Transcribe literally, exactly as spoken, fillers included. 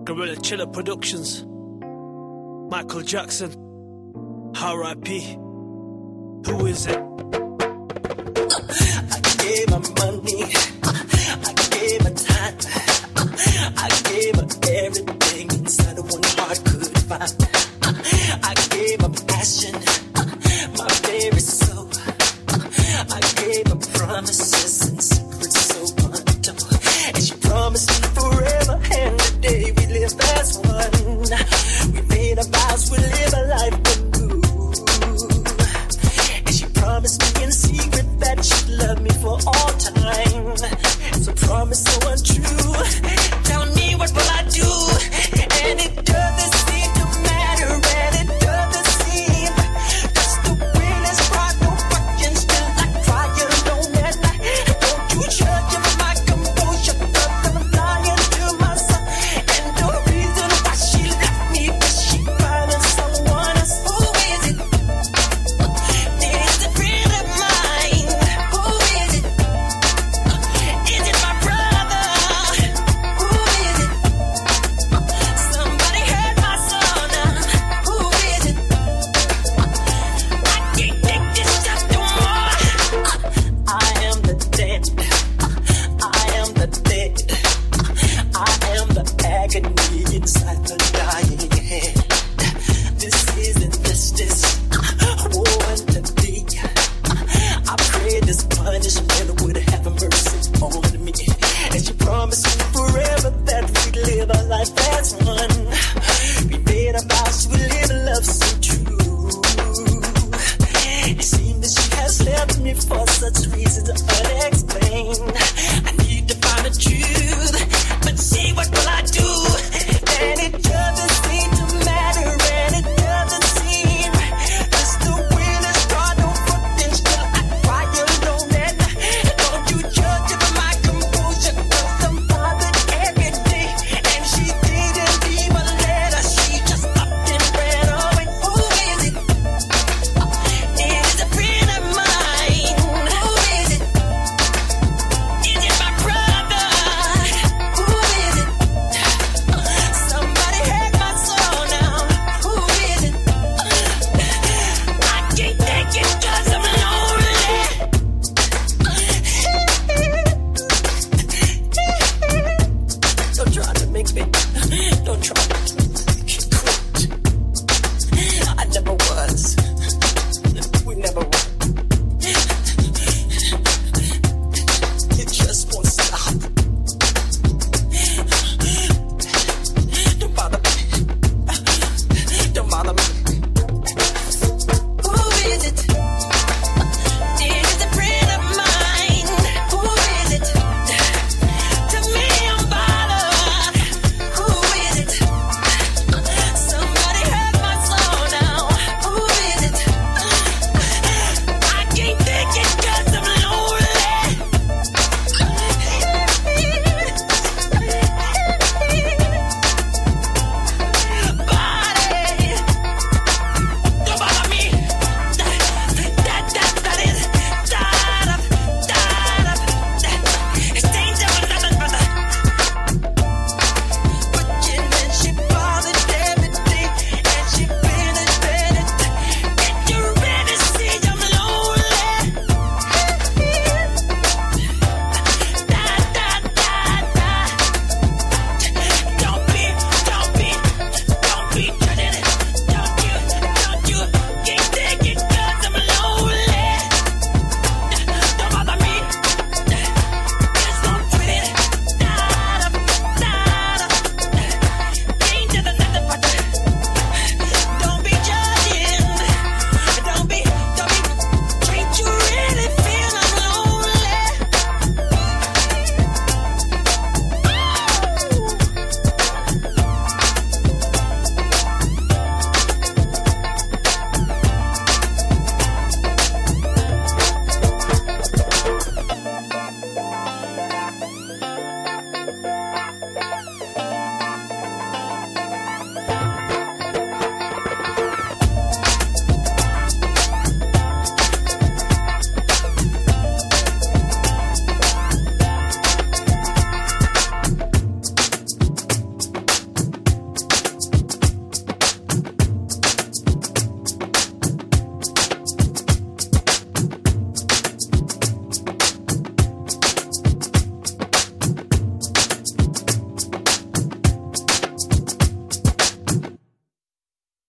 Gorilla Chiller Productions, Michael Jackson, R I P. Who is it? I gave her money, I gave her time, I gave her everything inside of one heart could find. I gave her passion, my very soul. I gave her promises and secrets so untold. And she promised me forever, and today we live as one. We made our vows, we live a life anew. And she promised me in secret that she'd love me for all time. It's a promise so untrue. Tell me, what will I do? And it doesn't seem to matter, and it doesn't seem. Cause the will is brought no fucking still. I cry alone at night. Don't you judge my composure, cause I'm lying to myself. And the reason why she left me was she finding someone else. Who is it? Is it friend of mine? Who is it? Is it my brother? Who is it? Somebody heard my son. Who is it? I can't take this stuff no more. I am the dead. I am the dead. I am the agony inside the dying head. This isn't justice. Woe unto thee. I pray this punishment would have mercy on me. And she promised me forever that we'd live our life as one. We made our vows to live a love so true. It seems that she has left me for such reasons unexplained. I need to find the truth, but see, what will I do? And it doesn't seem to matter, and it doesn't seem. Cause the will is gone, no fucking still. I cry alone at night. Don't you judge by my composure, cause I'm bothered every day. And she didn't even let her, she just up and ran away. Who is it? Is it a friend of mine? Who is it? Is it my brother? Who is it? Somebody had my soul now. Who is it? I can't take it cause I'm lonely. Don't try to make me. Don't try.